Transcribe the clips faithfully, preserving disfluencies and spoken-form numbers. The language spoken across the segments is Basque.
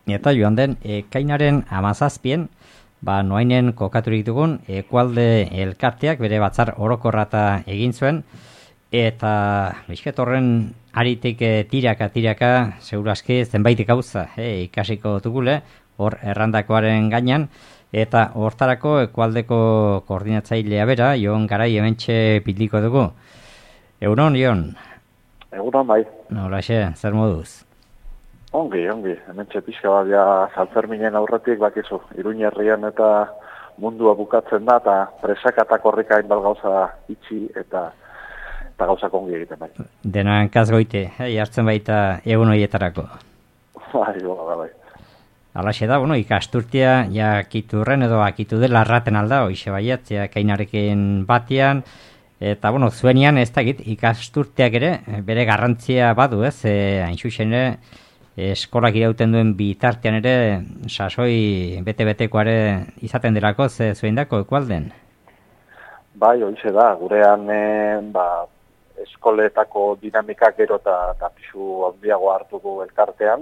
Eta joan den, ekainaren hamazazpien, ba, noainen kokaturik dugun, Ekualde elkarteak bere batzar orokorrata egin zuen, eta bizket horren aritik tiraka, tiraka, segurazki zenbait gauza eh, ikasiko dugule, hor errandakoaren gainan, eta hortarako Ekualdeko koordinatzailea bera, Jon Garai hementxe biliko dugu. Egunon, Jon? Egunon, bai. Nolaxe, zer moduz? Ongi, ongi. Hementxe pixka bat ja Sanferminen aurretik bakizu. Iruña herrian eta mundua bukatzen da, eta presaka eta korrika hainbat gauza itxi eta eta gauzak ongi egiten bai. Dena hankazgoite, eh, jartzen baita egun horietarako. Bai, bai, bai. Alaxe da, bueno, ikasturtia jakiturren edo akitu dela arraten alda, hoixe baiat, kainarekin batian, eta, bueno, zuenian ez dakit, ikasturteak ere, bere garrantzia badu, ez, e, hain xuxen ere, eskolak irauten duen bitartean ere, sasoi bete-betekoare izaten delako, ze zuen dako Ekualden? Bai, hoixe da, gurean, e, ba, eskoletako dinamikak gero eta, eta pixu handiago hartu du elkartean,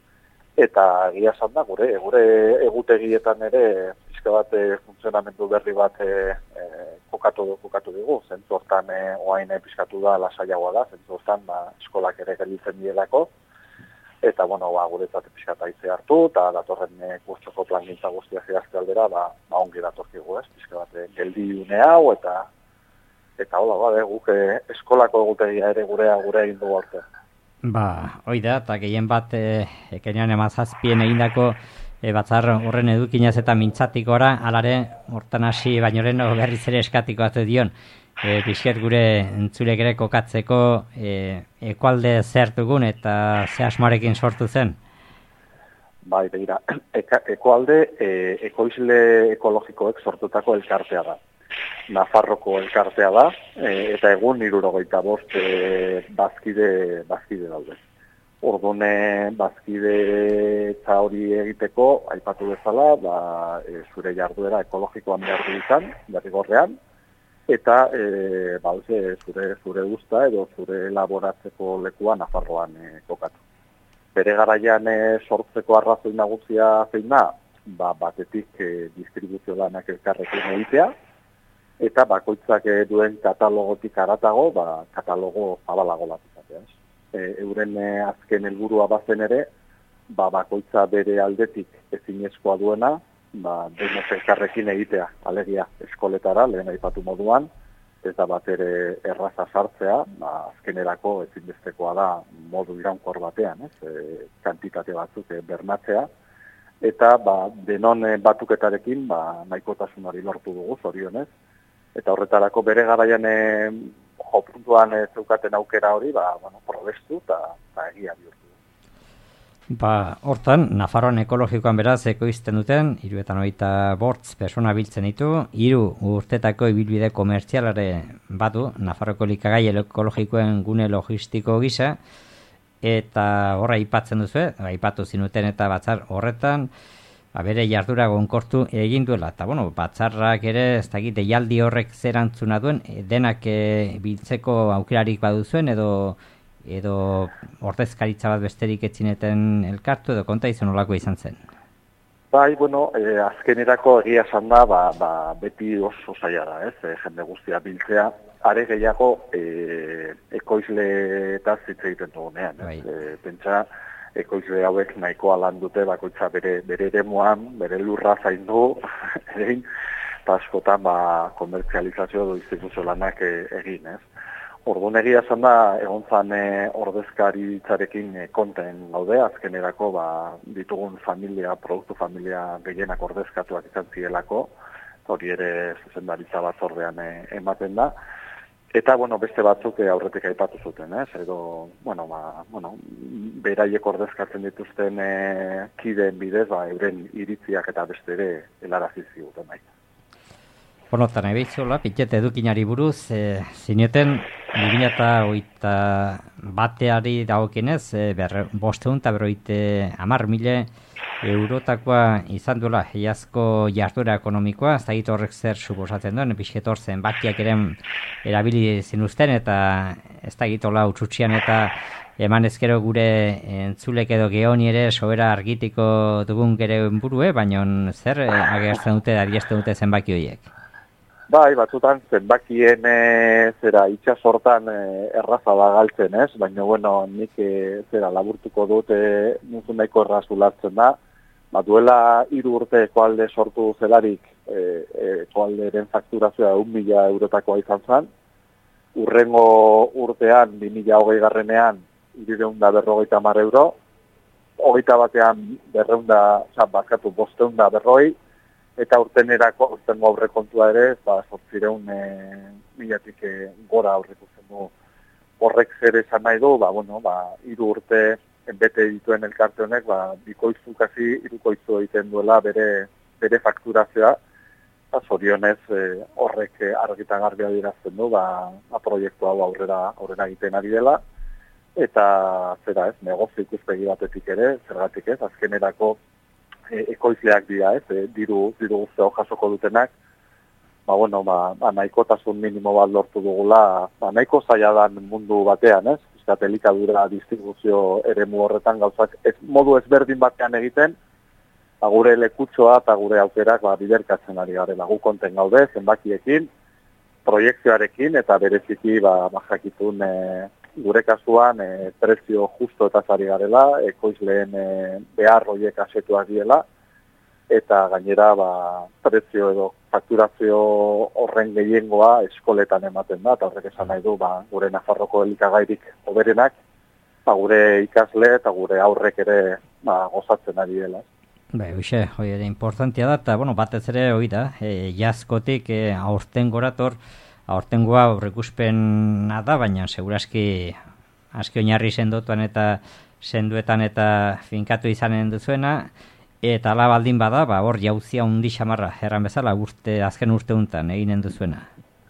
eta egia esan da, gure, gure egutegietan ere, pixka bat e, funtzionamendu berri bat e, e, kokatu, kokatu digu, zentzu hortan e, oain pixkatu da lasaiagoa da, zentzu hortan ba, eskolak ere gelditzen dielako, eta, bueno, ba, guretzat pixka eta itze hartu, eta datorren e, kurtsoko plangintza guztia zehazte aldera, ba, ba ongi datorkigu, ez, pixka bat e, geldi une hau, eta eta hola, ba, guk e, eskolako egutegia ere gurea gure egin dugu arte. Ba, hoi da, eta gehien bat e, ekainean emazazpien egindako e, batzar horren edukinaz eta mintzatik ora, alare, hortan hasi bainoren berriz ere eskatiko atu dion. E, Bizket gure entzulek ere kokatzeko e, Ekualde zertugun eta ze asmoarekin sortu zen? Bai, begira, Eka, Ekualde e, ekoizle ekologikoek sortutako elkartea da. Nafarroko elkartea da, e, eta egun hirurogeita bost e, bazkide, bazkide daude. Orduan bazkide eta hori egiteko, aipatu bezala, ba, e, zure jarduera ekologikoan behar du izan, derrigorrean, eta e, ba, zure, zure usta edo zure elaboratzeko lekua Nafarroan e, kokatu. Bere garaian e, sortzeko arrazoi nagusia zein da, ba, batetik e, distribuzio lanak elkarrekin egitea, eta bakoitzak duen katalogotik aratago, ba, katalogo zabalago bat izatea. E, euren e, azken helburua bazen ere, ba, bakoitza bere aldetik ezinezkoa duena, ba, denok elkarrekin egitea, alegia eskoletara, lehen aipatu moduan, ez da bat ere erraza sartzea, ba, azkenerako ezinbestekoa da modu iraunkor batean, ez, e, kantitate batzuk e, bermatzea, eta ba, denon e, batuketarekin ba, nahikotasunari lortu dugu, zorionez, eta horretarako bere garaian e, jopuntuan e, zeukaten aukera hori, ba, bueno, probestu eta egia bihurtu. Ba, hortan, Nafarroan ekologikoan beraz ekoizten duten, hiruetan hogeita bortz persona biltzen ditu, hiru urtetako ibilbide komertzialare badu, Nafarroko elikagai ekologikoen gune logistiko gisa, eta horra aipatzen duzu, aipatu zinuten eta batzar horretan, ba, bere jardura gonkortu egin duela. Eta, bueno, batzarrak ere, ez dakit, deialdi horrek zerantzuna duen, denak e, biltzeko aukerarik baduzuen, edo edo ordezkaritza bat besterik etzineten elkartu, edo konta izan olako izan zen? Bai, bueno, e, azkenerako egia esan da, ba, ba, beti oso zaila da, ez, e, jende guztia biltzea, are gehiago e, ekoizle eta zitze egiten dugunean, ez, e, pentsa, ekoizle hauek nahikoa lan dute bakoitza bere bere eremuan, bere lurra zaindu, egin, eta askotan ba, komertzializazio edo distribuzio lanak e, egin, ez. Orduan egia esan da, egon zan e, ordezkaritzarekin e, konten gaude, azkenerako ba, ditugun familia, produktu familia gehienak ordezkatuak izan zielako, hori ere zuzendaritza batzordean e, ematen da. Eta, bueno, beste batzuk aurretik aipatu zuten, ez? Edo, bueno, ba, bueno, beraiek ordezkatzen dituzten e, kideen bidez, ba, euren iritziak eta beste ere helarazi ziguten bai. Bueno, eta nahi behitzola, pitxete edukinari buruz, e, zineten, bi mila hogeita bateari dagokienez, e, bosteun eta berroite hamar mile eurotakoa izan duela iazko jarduera ekonomikoa, ez da git horrek zer suposatzen duen, pixketor zenbakiak ere erabili zinuzten, eta ez da git hola utxutxian eta eman ezkero gure entzulek edo geoni ere sobera argitiko dugun gere burue, baina zer agertzen dute, adiesten dute zenbaki horiek? Bai, batzutan zenbakien e, zera itxasortan e, erraza da galtzen, ez? Baina, bueno, nik e, zera laburtuko dut e, nuzun nahiko erraz ulartzen da. Ba, duela hiru urte ekoalde sortu zelarik e, e, ekoalderen fakturazioa un mila eurotakoa izan zen. Urrengo urtean, bi mila hogei garrenean, hirureunda berrogeita hamar euro. Hogeita batean berreunda, zan, bazkatu bosteunda berroi. Eta urtenerako, urtengo aurrekontua ere, ba, sortzireun e, milatik e, gora aurrekusten du. Horrek zer esan nahi du, ba, bueno, ba, hiru urte bete dituen elkarte honek, ba, bikoitzu kasi, hirukoitzu egiten duela bere, bere fakturazioa. Ba, zorionez e, horrek argitan garbia dirazten du, ba, ba, proiektu hau aurrera, aurrera egiten ari dela. Eta, zera ez, negozio ikuspegi batetik ere, zergatik ez, azkenerako, ekoizleak dira, ez, e, diru, diru guzteo jasoko dutenak, ba, bueno, ba, ba, nahikotasun minimo bat lortu dugula, ba, nahiko zaila dan mundu batean, ez, izkat elikadura distribuzio eremu horretan gauzak, ez, modu ezberdin batean egiten, ba, gure lekutsoa eta gure aukerak, ba, biderkatzen ari garela, gu konten gaude, zenbakiekin, proiektzioarekin, eta bereziki, ba, ba jakitun, e, gure kasuan e, prezio justo eta zari garela, ekoizleen e, behar horiek asetuak diela, eta gainera ba, prezio edo fakturazio horren gehiengoa eskoletan ematen da, eta horrek esan nahi du ba, gure Nafarroko elikagairik hoberenak, ba, gure ikasle eta gure aurrek ere ba, gozatzen ari dela. Bai, hoxe, hoi ere importantia da, eta bueno, batez ere hoi da, e, jazkotik e, aurten gorator, aurtengoa aurrikuspena da, baina seguraski aski oinarri sendotuan eta senduetan eta finkatu izanen duzuena, eta ala baldin bada, ba, hor jauzia undi xamarra, erran bezala, urte, azken urte untan eginen duzuena.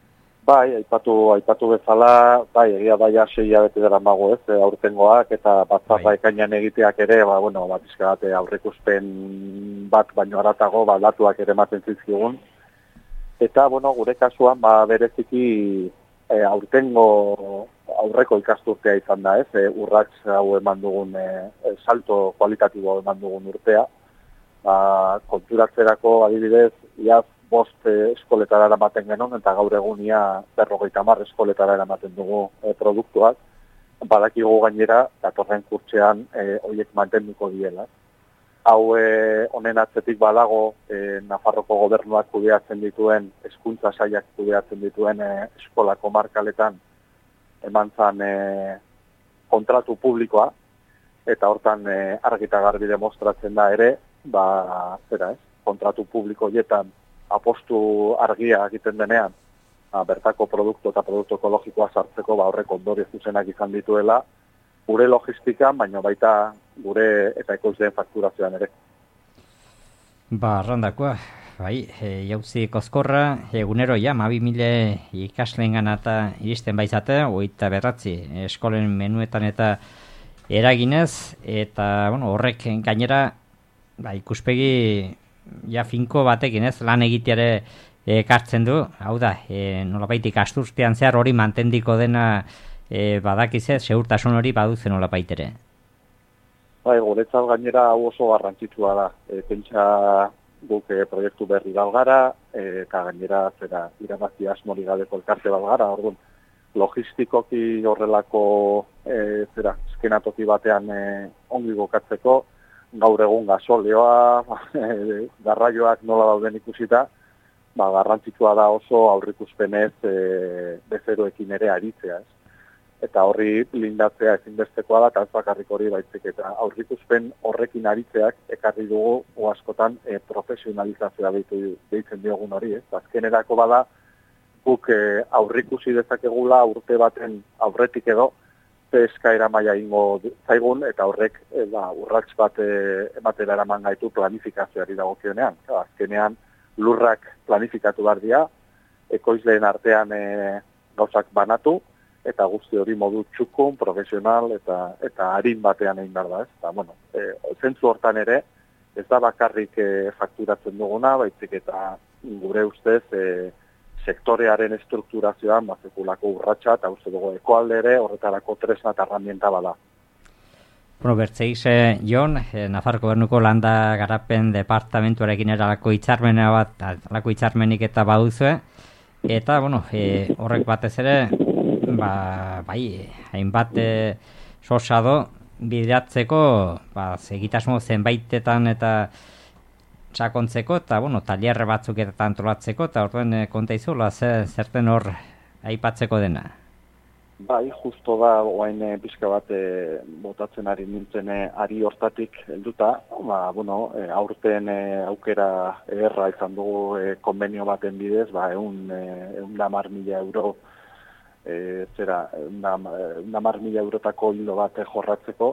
Bai, aipatu, aipatu bezala, bai, egia daia seia bete dara mago ez, aurtengoak, eta batzarra bai. Ekainan egiteak ere, ba, bueno, bat izkagate aurrikuspen bat, baino aratago, ba, datuak ere ematen zizkigun. Eta, bueno, gure kasuan, ba, bereziki e, aurtengo aurreko ikasturtea izan da, ez, e, urrats hau eman dugun, e, salto kualitatibo eman dugun urtea. Ba, konturatzerako, adibidez, iaz bost e, eskoletara eramaten genuen, eta gaur egunia berrogeita hamar eskoletara eramaten dugu e, produktuak. Badakigu gainera, datorren kurtzean, e, horiek mantenduko diela. Hau e, honen atzetik badago e, Nafarroko gobernuak kudeatzen dituen, hezkuntza sailak kudeatzen dituen e, eskola komarkaletan eman zan e, kontratu publikoa, eta hortan e, argita garbi demostratzen da ere, ba, zera ez, kontratu publiko hietan apostu argia egiten denean, ba, bertako produktu eta produktu ekologikoa sartzeko ba, horrek ondorio zuzenak izan dituela, gure logistikan, baina baita gure eta ekoizleen fakturazioan ere. Ba, arrandakoa, bai, e, jauzi kozkorra, egunero ja, mabi mile ikasleen gana eta iristen baizate, oita berratzi, eskolen menuetan eta eraginez, eta bueno, horrek gainera, ba, ikuspegi ja finko batekin ez, lan egiteare ekartzen du, hau da, e, nolabait ikasturtean zehar hori mantendiko dena E, badakizez, segurtasun hori baduzen hola baitere. Bai, guretzat gainera hau oso garrantzitsua da. E, pentsa guk e, proiektu berri balgara, e, eta gainera zera irabazi asmori gabeko elkarte balgara, orduan logistikoki horrelako e, zera eskenatoki batean e, ongi gokatzeko, gaur egun gasolioa, e, garraioak nola dauden ikusita, ba, garrantzitsua da oso aurrikuspenez e, bezeroekin ere aritzea, ez. Eta horri lindatzea ezinbestekoa da, eta ez bakarrik hori baizik, eta aurrikuspen horrekin aritzeak ekarri dugu askotan e, profesionalizazioa deitzen diogun hori, ez. Azkenerako bada, guk e, aurrikusi dezakegula urte baten aurretik edo, ze eskaera maila ingo zaigun, eta horrek e, ba, urrats bat e, ematera eraman gaitu planifikazioari dagokionean. Azkenean lurrak planifikatu behar dira, ekoizleen artean e, gauzak banatu, eta guzti hori modu txukun, profesional eta eta arin batean egin behar da, ez? Eta, bueno, e, zentzu hortan ere, ez da bakarrik e, fakturatzen duguna, baizik eta gure ustez e, sektorearen estrukturazioan bazekulako urratsa eta uste dugu ekoalde ere horretarako tresna eta herramienta bada. Bueno, bertzeiz, eh, Jon, eh, Nafarroko Gobernuko landa garapen departamentuarekin eralako hitzarmena bat, alako hitzarmenik eta baduzue, eta, bueno, eh, horrek batez ere, ba, bai, hainbat eh, sosado bideratzeko, ba, egitasmo zenbaitetan eta sakontzeko, eta, bueno, talierre batzuk eta antolatzeko, eta orduen eh, konta izula, zerten hor aipatzeko dena. Bai, justo da, oain e, pixka bat e, botatzen ari nintzen e, ari hortatik helduta, ba, bueno, e, aurten e, aukera erra izan dugu e, konbenio baten bidez, ba, eun, e, eun damar mila euro, e, zera, eun damar mila eurotako hilo bat e, jorratzeko,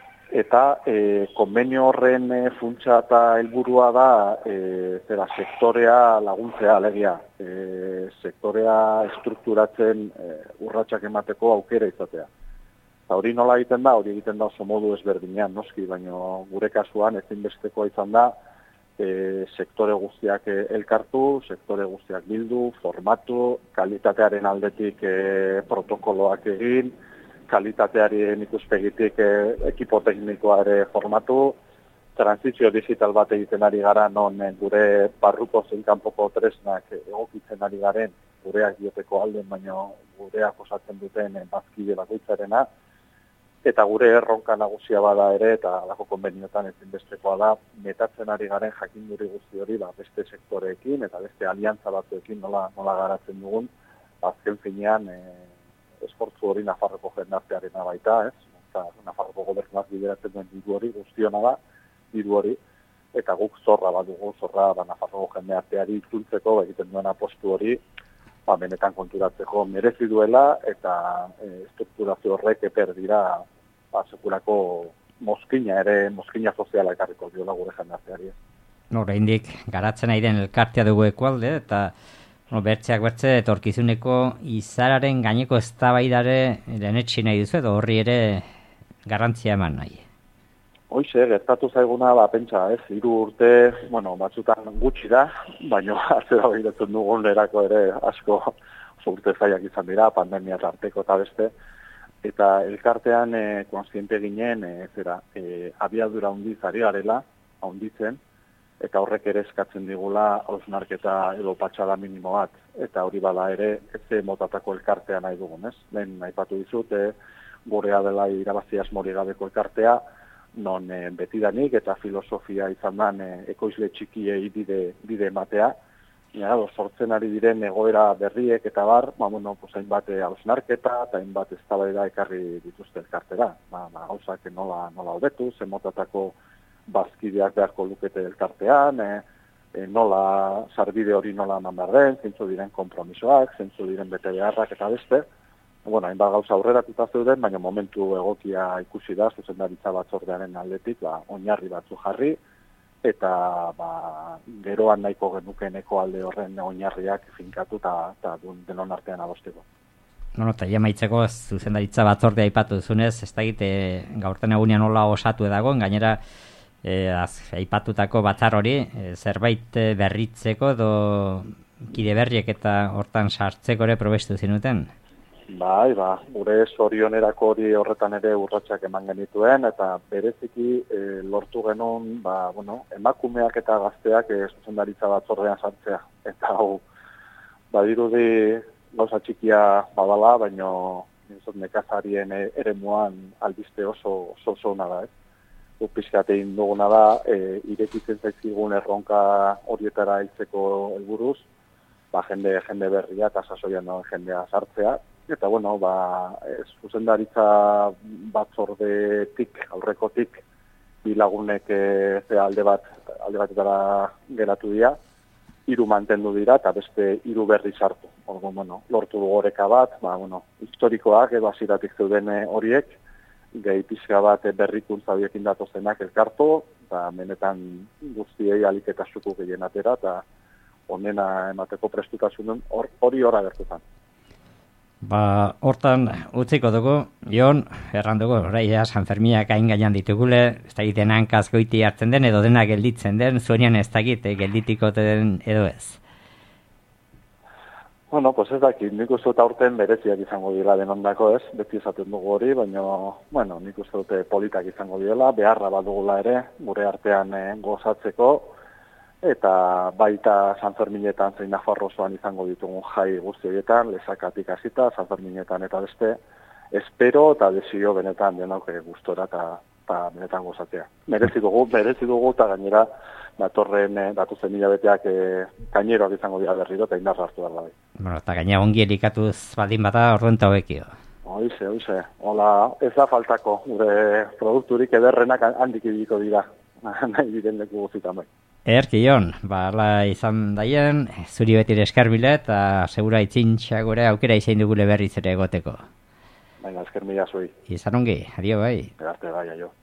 eta e, konbenio horren e, funtsa eta helburua da e, zera, sektorea laguntzea alegia, e, sektorea estrukturatzen e, urratsak emateko aukera izatea. Eta hori nola egiten da, hori egiten da oso modu ezberdinean, noski, baina gure kasuan ezinbestekoa izan da e, sektore guztiak e, elkartu, sektore guztiak bildu, formatu, kalitatearen aldetik e, protokoloak egin, kalitatearen ikuspegitik e, ekipo teknikoa ere formatu, transizio digital bat egiten ari gara non e, gure barruko zein kanpoko tresnak egokitzen ari garen, gureak dioteko alden, baina gureak osatzen duten e, bazkide bakoitzarena, eta gure erronka nagusia bada ere, eta alako konbeniotan ezinbestekoa da, metatzen ari garen jakinduri guzti hori ba, beste sektoreekin eta beste aliantza batzuekin nola, nola garatzen dugun, azken finean e, esfortzu hori Nafarroko jendartearena baita, ez? Eta Nafarroko gobernuak bideratzen duen diru hori guztiona da, diru hori, eta guk zorra badugu, zorra ba, Nafarroko jendarteari itzultzeko egiten duen apostu hori, ba, benetan konturatzeko merezi duela, eta e, estrukturazio horrek eper dira ba, sekulako mozkina ere, mozkina soziala ekarriko diola gure jendarteari. Oraindik garatzen ari den elkartea dugu ekualde, eta no, bertzeak bertze etorkizuneko izararen gaineko eztabaidare lehenetsi nahi duzu, edo horri ere garrantzia eman nahi. Hoize, gertatu zaiguna, ba, pentsa, ez, hiru urte, bueno, batzutan gutxi da, baina atzera begiratzen dugun erako ere asko urte zaiak izan dira, pandemia tarteko eta beste, eta elkartean e, konsiente ginen, e, zera, e, abiadura hundiz ari garela, hunditzen, eta horrek ere eskatzen digula hausnarketa edo patxada minimo bat, eta hori bada ere ez motatako elkartea nahi dugun, ez? Lehen aipatu dizut, e, gurea dela irabazi asmori gabeko elkartea, non e, betidanik eta filosofia izan dan e, ekoizle txikiei bide, bide ematea, ja, sortzen ari diren egoera berriek eta bar, ba, bueno, pues, hainbat hausnarketa eta hainbat eztabaida ekarri dituzte elkartera, ba, ba, gauzak nola, nola hobetu, zen motatako bazkideak beharko lukete elkartean, e, e, nola, sarbide hori nola eman behar den, zintzu diren konpromisoak, zintzu diren bete beharrak eta beste. Bueno, hainbat gauza aurreratuta zeuden, baina momentu egokia ikusi da, zuzendaritza batzordearen aldetik, ba, oinarri batzu jarri, eta ba, geroan nahiko genukeneko alde horren oinarriak finkatu eta denon artean adosteko. No, no, eta jamaitzeko zuzendaritza batzordea aipatu duzunez, ez da egite gaurten egunean nola osatu edagoen, gainera E, az, aipatutako batzar hori, e, zerbait berritzeko edo kide berriek eta hortan sartzeko ere probestu zinuten? Bai, ba, gure zorionerako hori horretan ere urratsak eman genituen, eta bereziki e, lortu genuen, ba, bueno, emakumeak eta gazteak e, zuzendaritza batzordean sartzea. Eta hau, badirudi gauza txikia badala, baino nekazarien eremuan albiste oso oso oso ona da, ez? Pizkatein duguna da, e, irekitzen zaizkigun erronka horietara hiltzeko helburuz, ba, jende, jende berria eta sasoian no, jendea sartzea. Eta, bueno, ba, zuzendaritza batzordetik, aurrekotik, bi lagunek e, alde bat, alde batetara geratu dira, hiru mantendu dira eta beste hiru berri sartu. Orduan, bueno, lortu du oreka bat, ba, bueno, historikoak edo hasiratik zeuden horiek, gehi pixka bat berrikuntza biekin datozenak elkartu, eta benetan guztiei alik eta suku gehien atera, eta onena emateko prestutasunen hori hor agertutan. Ba, hortan utziko dugu, Jon, erran dugu, orai da, San Ferminak hain gainan ditugule, ez da egiten hankaz goiti hartzen den, edo dena gelditzen den, zuenean ez da egite, gelditiko den edo ez. Bueno, pues ez dakit, nik uste dut aurten bereziak izango dira denondako ez, beti esaten dugu hori, baina, bueno, nik uste dute politak izango dira, beharra bat dugula ere, gure artean eh, gozatzeko, eta baita San Ferminetan zein Nafarroan izango ditugun jai guzti horietan, lesakatik hasita, San Ferminetan eta beste, espero eta desio benetan denok gustora eta ta benetan gozatzea. Merezi dugu, merezi dugu eta gainera datorren datuzen hilabeteak e, gaineroak izango dira berriro eta indarra hartu behar da. Bueno, eta gainera ongi elikatuz baldin bada orduan eta hobekio. Oize, oize. Hola, ez da faltako, gure produkturik ederrenak handik ibiko dira, nahi diren leku guztietan bai. Erki, Jon, ba, ala izan daien, zuri beti eskerbile eta segura itzintxa gure aukera izan dugule berriz ere egoteko. Baina, eskermila zuei. Izan ongi, adio bai. Egarte bai, aio.